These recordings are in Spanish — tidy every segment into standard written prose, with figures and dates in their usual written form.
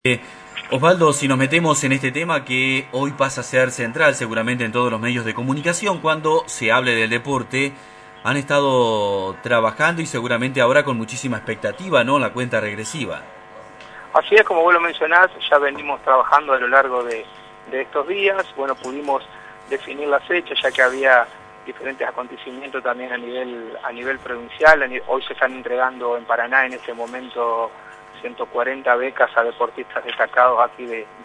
Eh, Osvaldo, si nos metemos en este tema que hoy pasa a ser central seguramente en todos los medios de comunicación, cuando se hable del deporte, han estado trabajando y seguramente ahora con muchísima expectativa, ¿no? La cuenta regresiva. Así es, como vos lo mencionás, ya venimos trabajando a lo largo de estos días. Bueno, pudimos definir la fecha ya que había diferentes acontecimientos también a nivel provincial. Hoy se están entregando en Paraná en este momento 140 becas a deportistas destacados aquí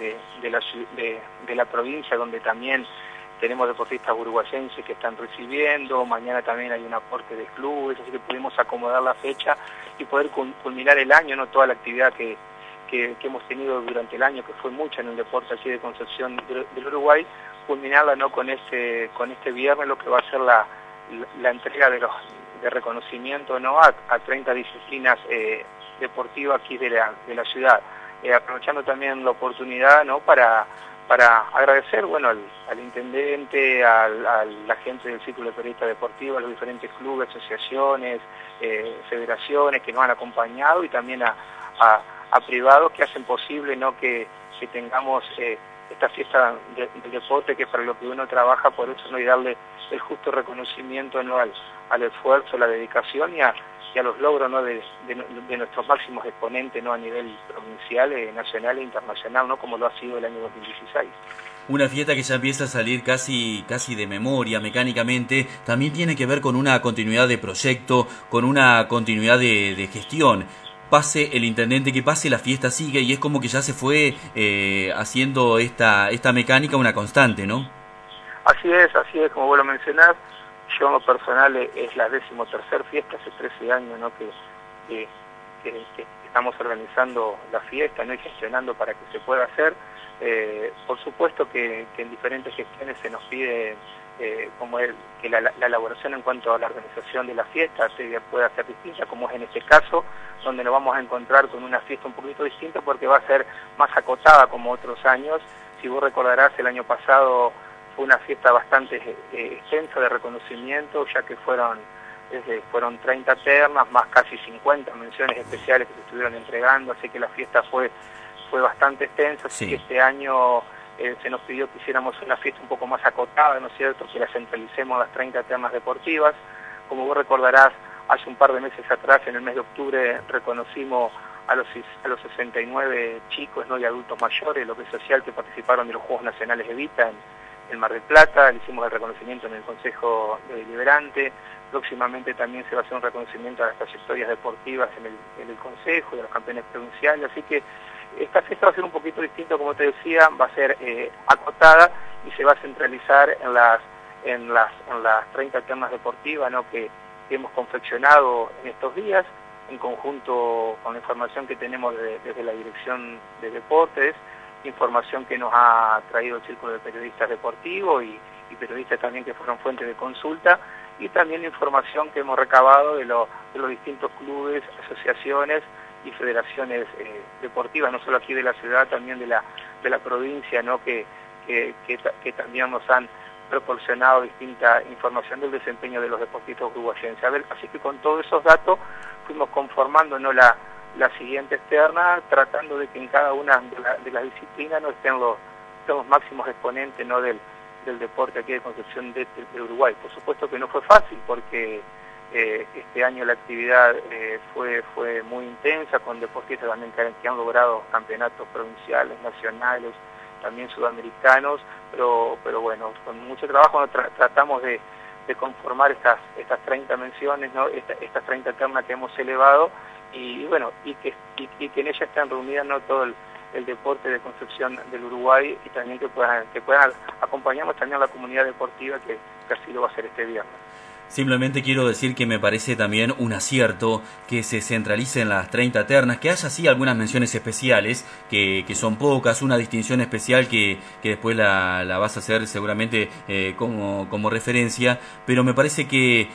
de la provincia, donde también tenemos deportistas uruguayenses que están recibiendo. Mañana también hay un aporte de clubes, así que pudimos acomodar la fecha y poder culminar el año, ¿no? Toda la actividad que hemos tenido durante el año, que fue mucha en el deporte aquí de Concepción del Uruguay, culminarla, ¿no? con este viernes, lo que va a ser la entrega de reconocimiento, ¿no? a 30 disciplinas deportivas aquí de la ciudad. Aprovechando también la oportunidad, ¿no? para agradecer, bueno, al intendente, a la gente del Círculo de Periodistas Deportivos, a los diferentes clubes, asociaciones, federaciones que nos han acompañado, y también a privados que hacen posible, ¿no? que tengamos esta fiesta del deporte, que es para lo que uno trabaja, por eso, ¿no? Y darle el justo reconocimiento, ¿no? al esfuerzo, la dedicación y a los logros, ¿no? de nuestros máximos exponentes, ¿no? A nivel provincial, nacional e internacional, ¿no? Como lo ha sido el año 2016. Una fiesta que ya empieza a salir casi de memoria, mecánicamente, también tiene que ver con una continuidad de proyecto, con una continuidad de gestión. Pase el intendente que pase, la fiesta sigue, y es como que ya se fue haciendo esta mecánica una constante, ¿no? Así es, como vos lo mencionás. Yo en lo personal es la 13ª fiesta, hace 13 años, ¿no? que estamos organizando la fiesta, ¿no? Y gestionando para que se pueda hacer. Por supuesto que en diferentes gestiones se nos pide que la elaboración en cuanto a la organización de la fiesta pueda ser distinta, como es en este caso, donde nos vamos a encontrar con una fiesta un poquito distinta porque va a ser más acotada como otros años. Si vos recordarás, el año pasado fue una fiesta bastante extensa de reconocimiento, ya que fueron 30 ternas, más casi 50 menciones especiales que se estuvieron entregando, así que la fiesta fue bastante extensa. Así que este año se nos pidió que hiciéramos una fiesta un poco más acotada, ¿no es cierto?, que la centralicemos las 30 ternas deportivas. Como vos recordarás, hace un par de meses atrás, en el mes de octubre, reconocimos a los 69 chicos, ¿no? y adultos mayores, lo que es social, que participaron de los Juegos Nacionales Evita en Mar del Plata. Le hicimos el reconocimiento en el Consejo Deliberante. Próximamente también se va a hacer un reconocimiento a las trayectorias deportivas en el Consejo, de los campeones provinciales. Así que esta fiesta va a ser un poquito distinta, como te decía, va a ser acotada y se va a centralizar en las 30 ternas deportivas, ¿no? que hemos confeccionado en estos días, en conjunto con la información que tenemos desde la Dirección de Deportes, información que nos ha traído el Círculo de Periodistas Deportivos y periodistas también que fueron fuentes de consulta, y también información que hemos recabado de los distintos clubes, asociaciones y federaciones deportivas, no solo aquí de la ciudad, también de la provincia, ¿no? que también nos han proporcionado distinta información del desempeño de los deportistas uruguayenses. Así que con todos esos datos fuimos conformando, ¿no? la siguiente externa, tratando de que en cada una de las disciplinas no estén los máximos exponentes, ¿no? del deporte aquí de Concepción de Uruguay. Por supuesto que no fue fácil, porque este año la actividad fue muy intensa, con deportistas también que han logrado campeonatos provinciales, nacionales, también sudamericanos, pero bueno, con mucho trabajo tratamos de conformar estas 30 menciones, ¿no? Estas 30 ternas que hemos elevado, y bueno, y que en ella estén reunidas, ¿no? todo el deporte de Concepción del Uruguay, y también que puedan acompañarnos también a la comunidad deportiva, que así lo va a hacer este viernes. Simplemente quiero decir que me parece también un acierto que se centralicen las 30 ternas, que haya sí algunas menciones especiales, que son pocas, una distinción especial que después la vas a hacer seguramente como referencia, pero me parece que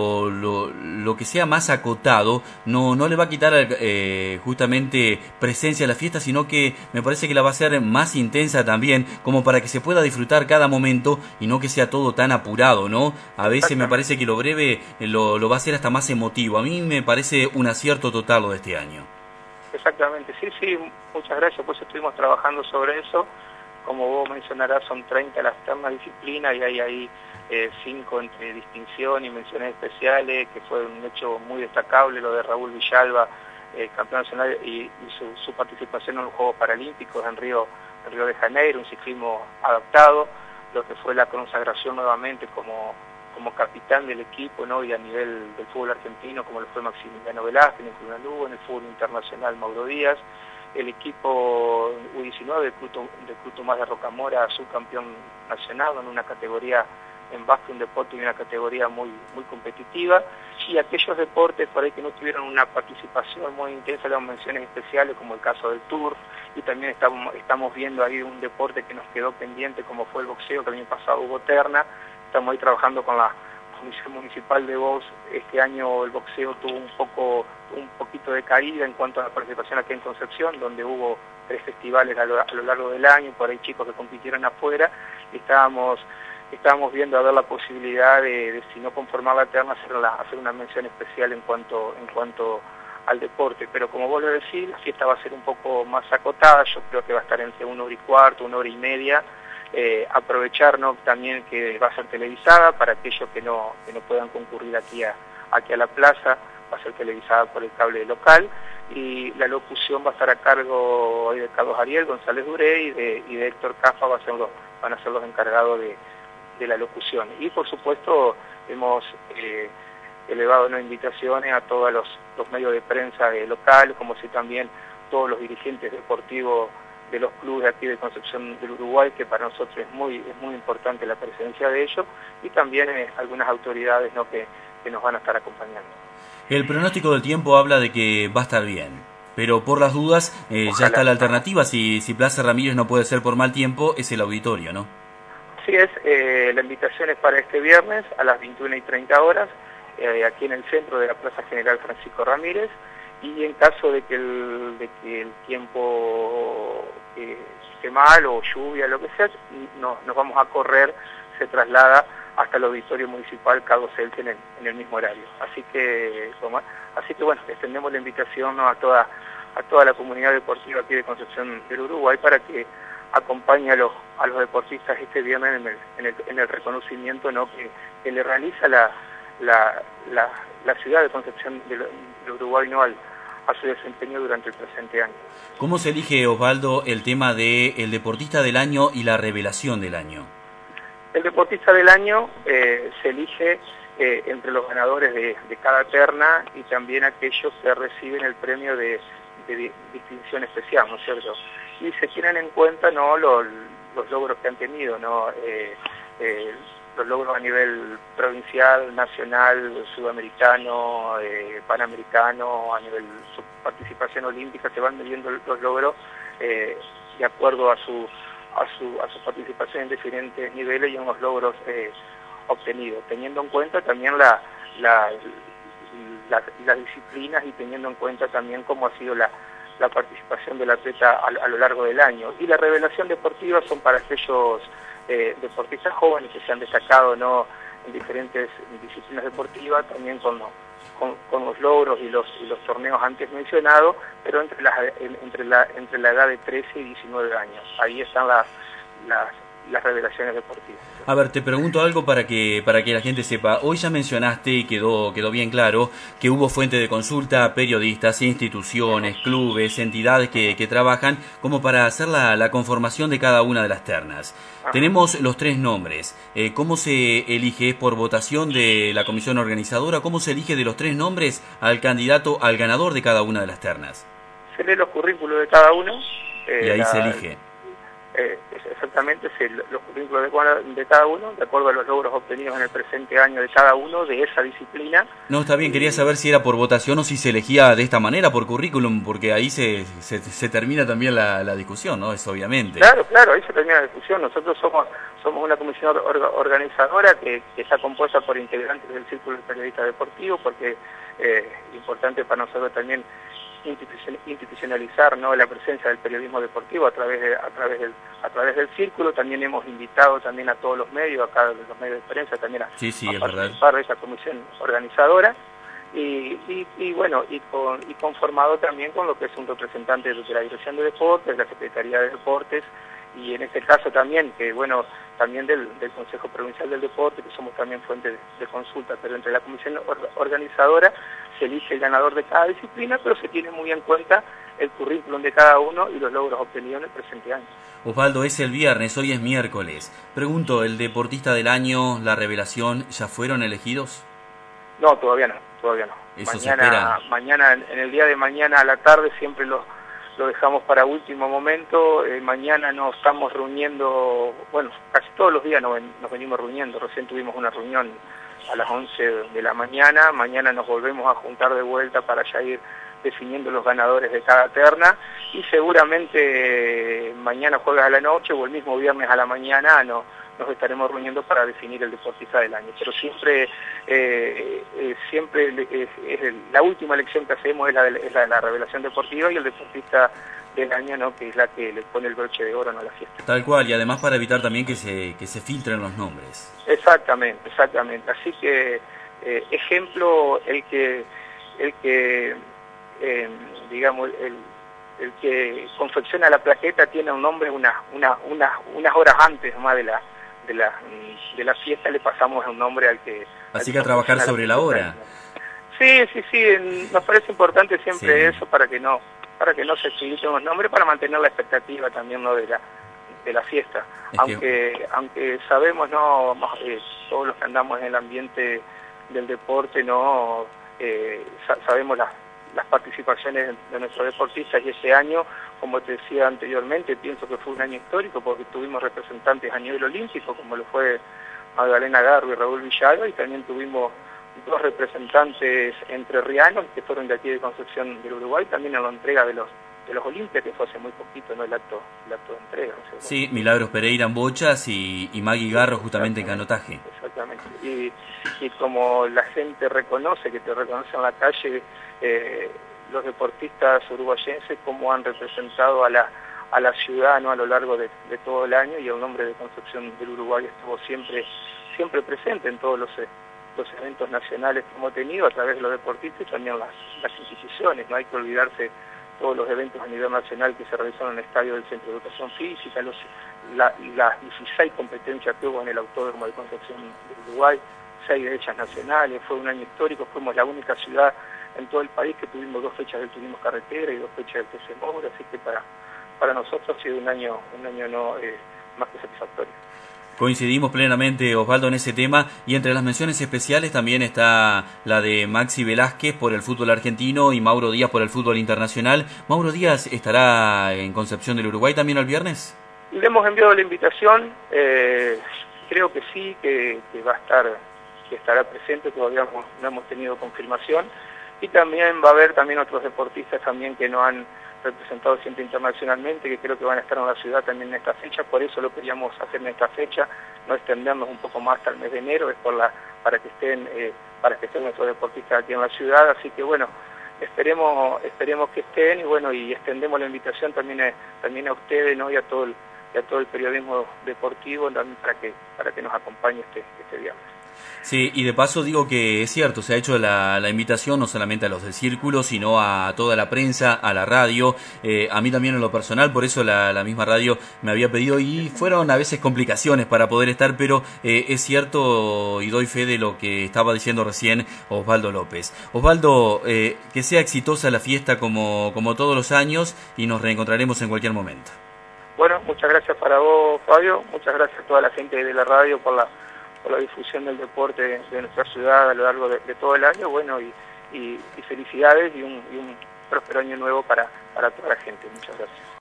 lo que sea más acotado no le va a quitar justamente presencia a la fiesta, sino que me parece que la va a hacer más intensa también, como para que se pueda disfrutar cada momento y no que sea todo tan apurado, ¿no? A veces me parece que lo breve lo va a hacer hasta más emotivo. A mí me parece un acierto total lo de este año. Exactamente, sí, sí, muchas gracias, pues estuvimos trabajando sobre eso. Como vos mencionarás, son 30 las ternas disciplinas y hay ahí 5 entre distinción y menciones especiales, que fue un hecho muy destacable lo de Raúl Villalba, campeón nacional, y su participación en los Juegos Paralímpicos en Río de Janeiro, un ciclismo adaptado, lo que fue la consagración nuevamente como capitán del equipo, ¿no? Y a nivel del fútbol argentino, como lo fue Maximiliano Velázquez en el Club Lugo, en el fútbol internacional Mauro Díaz, el equipo U19 de Club Tomás de Rocamora, subcampeón nacional en una categoría en básquet, un deporte y una categoría muy competitiva, y aquellos deportes por ahí que no tuvieron una participación muy intensa, las menciones especiales, como el caso del turf, y también estamos viendo ahí un deporte que nos quedó pendiente, como fue el boxeo, que el año pasado hubo terna. Estamos ahí trabajando con la Comisión Municipal de Box. Este año el boxeo tuvo un poquito de caída en cuanto a la participación aquí en Concepción, donde hubo 3 festivales a lo largo del año, por ahí chicos que compitieron afuera, y estábamos viendo a ver la posibilidad de si no conformar la terna, hacer una mención especial en cuanto al deporte. Pero como vos lo decís, la fiesta va a ser un poco más acotada, yo creo que va a estar entre 1 hora y cuarto, 1 hora y media. Aprovechar, ¿no?, también que va a ser televisada para aquellos que no puedan concurrir aquí a la plaza, va a ser televisada por el cable local, y la locución va a estar a cargo hoy de Carlos Ariel, González Duré y de Héctor Cafa, van a ser los encargados de la locución. Y por supuesto hemos elevado invitaciones a todos los medios de prensa local, como si también todos los dirigentes deportivos de los clubes aquí de Concepción del Uruguay, que para nosotros es muy importante la presencia de ellos, y también algunas autoridades, ¿no?, que nos van a estar acompañando. El pronóstico del tiempo habla de que va a estar bien, pero por las dudas ya está la alternativa. Si Plaza Ramírez no puede ser por mal tiempo, es el auditorio, ¿no? Así es, la invitación es para este viernes a las 21:30 aquí en el centro de la Plaza General Francisco Ramírez, y en caso de que el tiempo esté mal o lluvia, lo que sea, nos vamos a correr, se traslada hasta el auditorio municipal Carlos Celten en el mismo horario. Así que bueno, extendemos la invitación, ¿no?, a toda la comunidad deportiva aquí de Concepción del Uruguay para que acompañe a los deportistas este viernes en el reconocimiento, ¿no?, que le realiza la ciudad de Concepción del Uruguay, ¿no?, a su desempeño durante el presente año. ¿Cómo se elige, Osvaldo, el tema del deportista del año y la revelación del año? El deportista del año se elige entre los ganadores de cada terna y también aquellos que reciben el premio de distinción especial, ¿no es cierto? Y se tienen en cuenta, ¿no?, los logros que han tenido, ¿no?, los logros a nivel provincial, nacional, sudamericano, panamericano, a nivel su participación olímpica. Se van midiendo los logros de acuerdo a su participación en diferentes niveles y en los logros obtenidos, teniendo en cuenta también las disciplinas y teniendo en cuenta también cómo ha sido la participación del atleta a lo largo del año. Y la revelación deportiva son para aquellos deportistas jóvenes que se han destacado, ¿no?, en diferentes disciplinas deportivas, también con los logros y los torneos antes mencionados, pero entre la edad de 13 y 19 años. Ahí están las revelaciones deportivas. A ver, te pregunto algo para que la gente sepa. Hoy ya mencionaste, y quedó bien claro, que hubo fuente de consulta, periodistas, instituciones, clubes, entidades que trabajan como para hacer la conformación de cada una de las ternas. Tenemos los 3 nombres. ¿Cómo se elige? ¿Es por votación de la comisión organizadora? ¿Cómo se elige de los 3 nombres al ganador de cada una de las ternas? Se lee los currículos de cada uno. Y ahí se elige. Exactamente, los currículos de cada uno, de acuerdo a los logros obtenidos en el presente año de cada uno de esa disciplina. No, está bien, quería saber si era por votación o si se elegía de esta manera, por currículum, porque ahí se termina también la discusión, ¿no? Es obviamente. Claro, ahí se termina la discusión. Nosotros somos una comisión organizadora que está compuesta por integrantes del Círculo de Periodistas Deportivos, porque es importante para nosotros también institucionalizar, ¿no?, la presencia del periodismo deportivo a través del círculo. También hemos invitado también a todos los medios, acá los medios de prensa también a participar de esa comisión organizadora, y conformado también con lo que es un representante de la Dirección de Deportes, de la Secretaría de Deportes, y en este caso también, también del Consejo Provincial del Deporte, que somos también fuente de consulta, pero entre la comisión organizadora se elige el ganador de cada disciplina, pero se tiene muy en cuenta el currículum de cada uno y los logros obtenidos en el presente año. Osvaldo, es el viernes, hoy es miércoles. Pregunto, ¿el deportista del año, la revelación, ya fueron elegidos? No, todavía no. Eso se espera. Mañana, en el día de mañana a la tarde siempre lo dejamos para último momento. Mañana nos estamos reuniendo, casi todos los días nos venimos reuniendo. Recién tuvimos una reunión a las 11 de la mañana. Mañana nos volvemos a juntar de vuelta para ya ir definiendo los ganadores de cada terna, y seguramente mañana jueves a la noche o el mismo viernes a la mañana nos estaremos reuniendo para definir el deportista del año. Pero siempre la última elección que hacemos es la de la revelación deportiva y el deportista del año, ¿no?, que es la que le pone el broche de oro a la fiesta. Tal cual, y además para evitar también que se filtren los nombres. Exactamente. Así que, ejemplo, el que el que confecciona la plaqueta tiene un nombre unas horas antes más de la fiesta, le pasamos un nombre al que... Así que a trabajar sobre la hora. Sí, nos parece importante siempre eso para que no se filtren los nombres, para mantener la expectativa también, ¿no?, de la fiesta. Aunque sabemos, ¿no?, todos los que andamos en el ambiente del deporte, ¿no?, sabemos las participaciones de nuestros deportistas, y este año, como te decía anteriormente, pienso que fue un año histórico porque tuvimos representantes a nivel olímpico, como lo fue Magdalena Garro y Raúl Villalba, y también tuvimos dos representantes entrerrianos que fueron de aquí de Concepción del Uruguay, también en la entrega de los Olimpias, que fue hace muy poquito, ¿no?, el acto de entrega. No sé, sí, Milagros Pereira en bochas y Magui Garro justamente en canotaje. Exactamente. Y como la gente reconoce, que te reconoce en la calle, los deportistas uruguayenses, cómo han representado a la ciudad, ¿no?, a lo largo de todo el año, y el nombre de Concepción del Uruguay estuvo siempre presente en todos los eventos nacionales que hemos tenido a través de los deportistas y también las instituciones. No hay que olvidarse todos los eventos a nivel nacional que se realizaron en el estadio del Centro de Educación Física, las 16 competencias que hubo en el Autódromo de Concepción del Uruguay, 6 de ellas nacionales. Fue un año histórico, fuimos la única ciudad en todo el país que tuvimos 2 fechas del turismo carretera y 2 fechas del TC Móvil, así que para nosotros ha sido un año no más que satisfactorio. Coincidimos plenamente, Osvaldo, en ese tema, y entre las menciones especiales también está la de Maxi Velázquez por el fútbol argentino y Mauro Díaz por el fútbol internacional. ¿Mauro Díaz estará en Concepción del Uruguay también el viernes? Le hemos enviado la invitación, creo que sí, que va a estar, que estará presente, todavía no hemos tenido confirmación, y también va a haber también otros deportistas también que no han representado siempre internacionalmente, que creo que van a estar en la ciudad también en esta fecha. Por eso lo queríamos hacer en esta fecha, no extendernos un poco más hasta el mes de enero, es para que estén nuestros deportistas aquí en la ciudad. Así que esperemos que estén, y extendemos la invitación también a ustedes, ¿no?, y a todo el periodismo deportivo también para que nos acompañe este viernes. Sí, y de paso digo que es cierto, se ha hecho la invitación no solamente a los del círculo, sino a toda la prensa, a la radio, a mí también en lo personal, por eso la misma radio me había pedido, y fueron a veces complicaciones para poder estar, pero es cierto, y doy fe de lo que estaba diciendo recién Osvaldo López. Osvaldo, que sea exitosa la fiesta como todos los años, y nos reencontraremos en cualquier momento. Bueno, muchas gracias para vos, Fabio, muchas gracias a toda la gente de la radio por la difusión del deporte de nuestra ciudad a lo largo de todo el año, y felicidades y un próspero año nuevo para toda la gente. Muchas gracias.